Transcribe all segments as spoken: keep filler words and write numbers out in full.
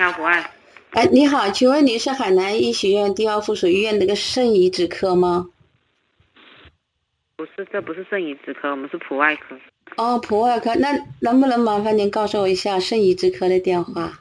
好，普爱。 哎，你好，请问您是海南医学院第二附属医院那个肾移植科吗？ 不是，这不是肾移植科，我们是普外科。 哦，普外科，那能不能麻烦您告诉我一下肾移植科的电话？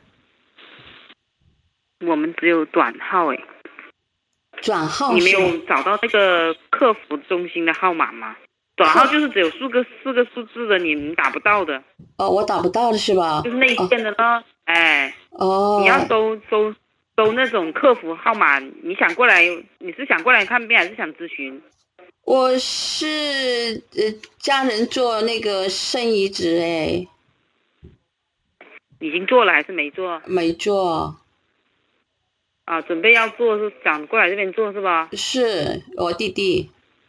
我们只有短号哎。 转号你没是有找到那个客服中心的号码吗？短号就是只有四个四个数字的，你们打不到的。 哦，我打不到的是吧？ 就是那一线的呢，哎。 哦。 你要搜搜搜那种客服号码，你想过来，你是想过来看病还是想咨询？ 我是呃家人做那个肾移植哎。 已经做了还是没做？ 没做。 啊，准备要做，是想过来这边做是吧？ 是我弟弟。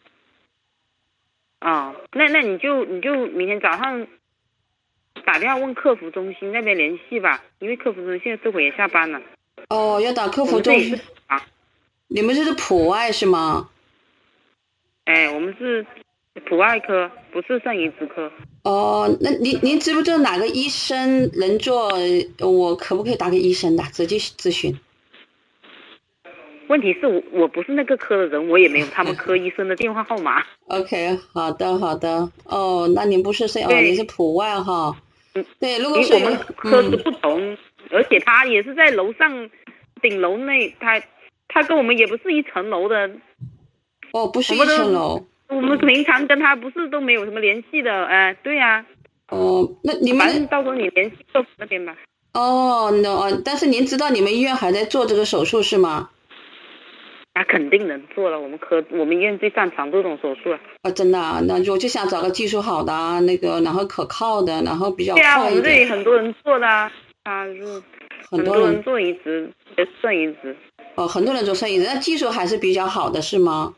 哦，那那你就你就明天早上打电话问客服中心那边联系吧，因为客服中心现在这会也下班了。 哦，要打客服中心。 啊， 你们这是普外是吗？ 哎，我们是普外科，不是肾移植科。 哦，那您您知不知道哪个医生能做？我可不可以打给医生的直接咨询？ 问题是我我不是那个科的人，我也没有他们科医生的电话号码。 OK， 好的好的。哦，那您不是肾，哦，您是普外哈。 嗯， 对，如果是我们科是不同，嗯、而且他也是在楼上顶楼内，他他跟我们也不是一层楼的。 哦，不是一层楼。 我们平常跟他不是都没有什么联系的，哎、呃，对呀、啊。 哦，那你们反正到时候你联系客服那边吧。 哦，那但是您知道你们医院还在做这个手术是吗？ 他肯定能做了，我们科我们医院最擅长这种手术了。 啊，真的啊，那我就想找个技术好的啊，那个然后可靠的，然后比较快一点。 对啊，我们这里很多人做的啊，他是很多人做移植，肾移植。 哦，很多人做肾移植，那技术还是比较好的，是吗？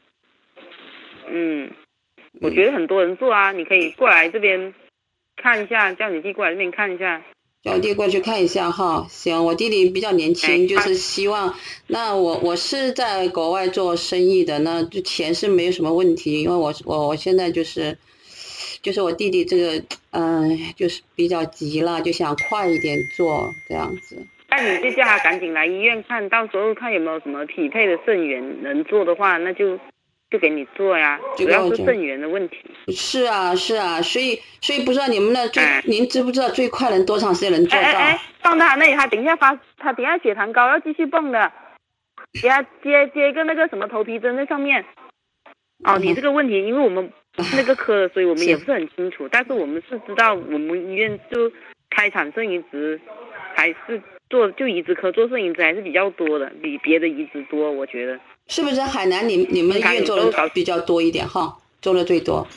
嗯，我觉得很多人做啊，你可以过来这边看一下，叫你弟过来这边看一下。 叫我弟过去看一下哈，行，我弟弟比较年轻，就是希望，那我我是在国外做生意的，那就钱是没有什么问题，因为我我我现在就是，就是我弟弟这个，嗯、呃，就是比较急了，就想快一点做这样子。 那你就叫他赶紧来医院看，到时候看有没有什么匹配的肾源能做的话，那就。就给你做呀，主要是肾源的问题。 是啊，是啊，所以所以不知道你们那最，哎、您知不知道最快能多长时间能做到？ 哎哎，放他那里，他等一下发，他等一下血糖高要继续蹦的，给他接接一个那个什么头皮针在上面。哦，你这个问题，因为我们那个科的，所以我们也不是很清楚，但是我们是知道，我们医院就开产肾移植，还是做就移植科做肾移植还是比较多的，比别的移植多，我觉得。 是不是海南你你们医院做的比较多一点哈？做的最多。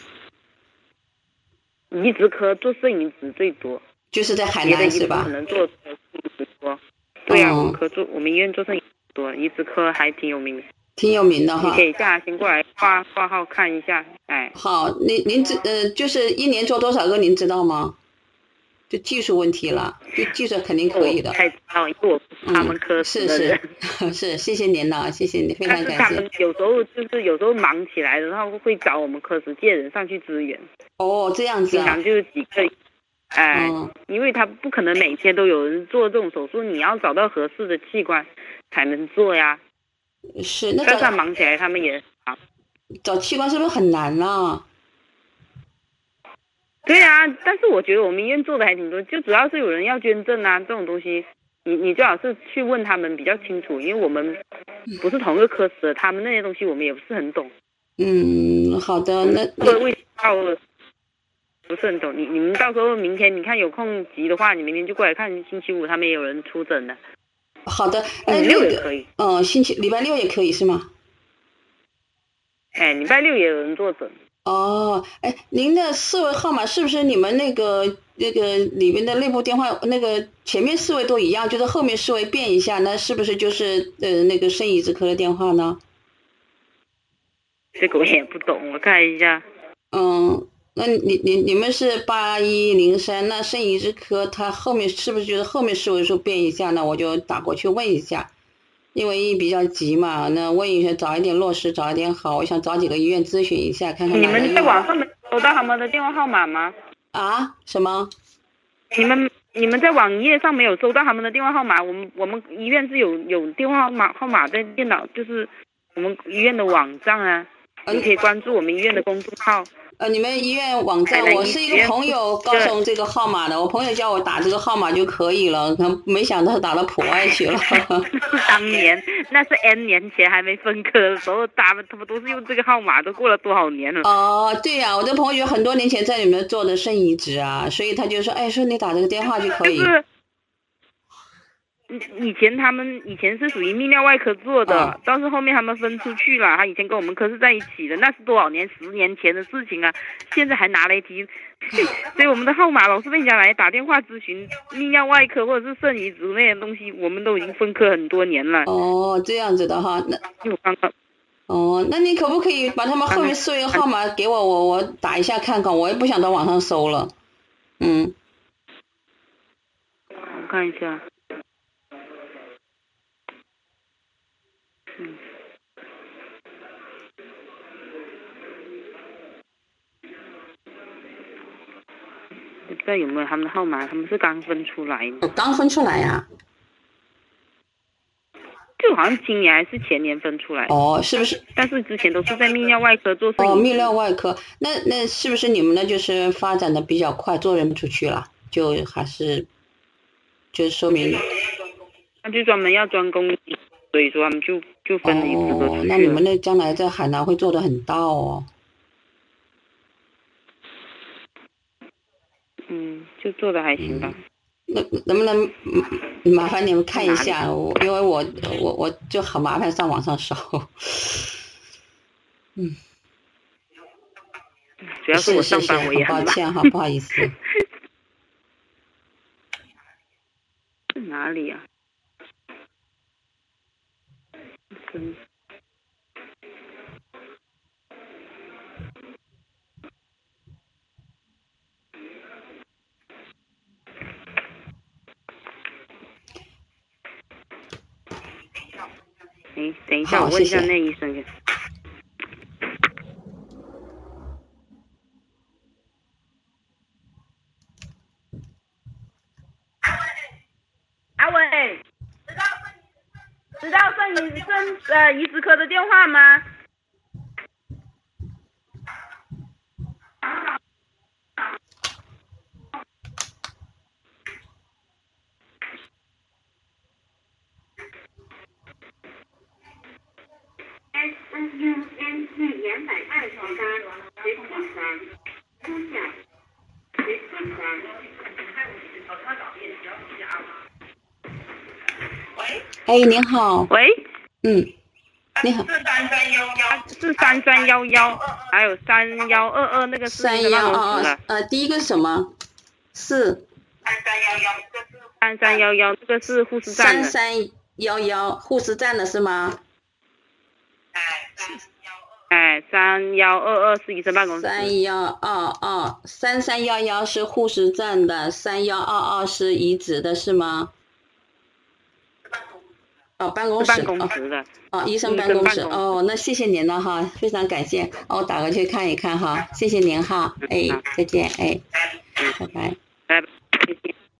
移植科做肾移植最多， 就是在海南是吧？ 可能做肾移植多。对啊，我们科做我们医院做肾移植多，移植科还挺有名的。 挺有名的哈。 你可以下先过来挂挂号看一下，哎。 好，您您知呃就是一年做多少个您知道吗？就技术问题了，就技术肯定可以的。 太知道，因为我他们科室的人、 嗯、是是，谢谢您了，谢谢你，非常感谢。 但是他们有时候就是有时候忙起来，然后会找我们科室借人上去支援。 哦，这样子啊。 平常就是几个，哎、嗯，因为他不可能每天都有人做这种手术，你要找到合适的器官才能做呀。 是，那他忙起来，他们也忙。 找器官是不是很难啊？ 对啊，但是我觉得我们医院做的还挺多，就主要是有人要捐赠啊，这种东西，你你最好是去问他们比较清楚，因为我们不是同一个科室的，他们那些东西我们也不是很懂。 嗯，好的，那这个卫道不是很懂，你你们到时候明天你看有空急的话，你明天就过来看，星期五他们也有人出诊的。 好的， 礼拜六也可以。 嗯、呃，星期礼拜六也可以是吗？ 哎，礼拜六也有人坐诊。 哦，哎，您的四位号码是不是你们那个那个里面的内部电话那个前面四位都一样，就是后面四位变一下，那是不是就是呃那个肾移植科的电话呢？ 这个我也不懂，我看一下。 嗯，那你你你们是八一零三，那肾移植科它后面是不是就是后面四位数变一下呢？我就打过去问一下。因为比较急嘛，那问一下早一点落实，早一点好。我想找几个医院咨询一下，看看。 你们在网上没搜到他们的电话号码吗？ 啊？什么？ 你们你们在网页上没有收到他们的电话号码，我们我们医院是有有电话号码号码在电脑，就是我们医院的网站啊，你可以关注我们医院的公众号。 呃，你们医院网站，我是一个朋友告诉我这个号码的，我朋友叫我打这个号码就可以了，没想到打到普外去了。 当年那是 N 年前还没分科的时候，他们他们都是用这个号码，都过了多少年了？ 哦，对呀、啊，我的朋友很多年前在你们做的肾移植啊，所以他就说，哎，说你打这个电话就可以。 就是以前他们以前是属于泌尿外科做的，哦、但是后面他们分出去了。他以前跟我们科是在一起的，那是多少年？十年前的事情啊！现在还拿来提，所以我们的号码老是被人家来打电话咨询泌尿外科或者是肾移植那些东西，我们都已经分科很多年了。 哦，这样子的哈，那就刚刚。 哦，那你可不可以把他们后面所有号码给我，我我打一下看看，我也不想到网上搜了。嗯。 我看一下。嗯，不知道有没有他们的号码，他们是刚分出来的。 刚分出来呀、啊？ 就好像今年还是前年分出来。 哦，是不是？ 但是之前都是在泌尿外科做。 哦，泌尿外科，那那是不是你们呢？就是发展的比较快，做人不出去了，就还是，就说明。 那就专门要专攻。所以说他们就就分了一个出去了。 哦，那你们那将来在海南会做得很大哦。 嗯，就做的还行吧。 嗯、那能不能麻烦你们看一下？我因为我我我就很麻烦上网上搜。嗯。 主要是我上班我也很抱歉哈，不好意思。 是哪里啊？嗯，哎，等一下，我问一下那医生。阿伟，知道肾移肾呃移植科的电话吗？S N U N 是两百二十八，十四三，出价十四三。喂。 哎，您好。 喂。 嗯。你好。 是三三幺幺，是三三幺幺，还有三幺二二那个是三幺二二。呃，第一个是什么？是。 三三幺幺，这个是。三三幺幺，这个是护士站的。 三三幺幺，护士站的是吗？ 哎，三幺二二是医生办公室。 三幺二二，三三幺幺是护士站的，三幺二二是移植的是吗？哦，办公室。 办公室的。 哦，医生办公室。哦，那谢谢您了哈，非常感谢。哦，我打过去看一看哈，谢谢您哈，哎，再见，哎，拜拜。 拜拜，谢谢。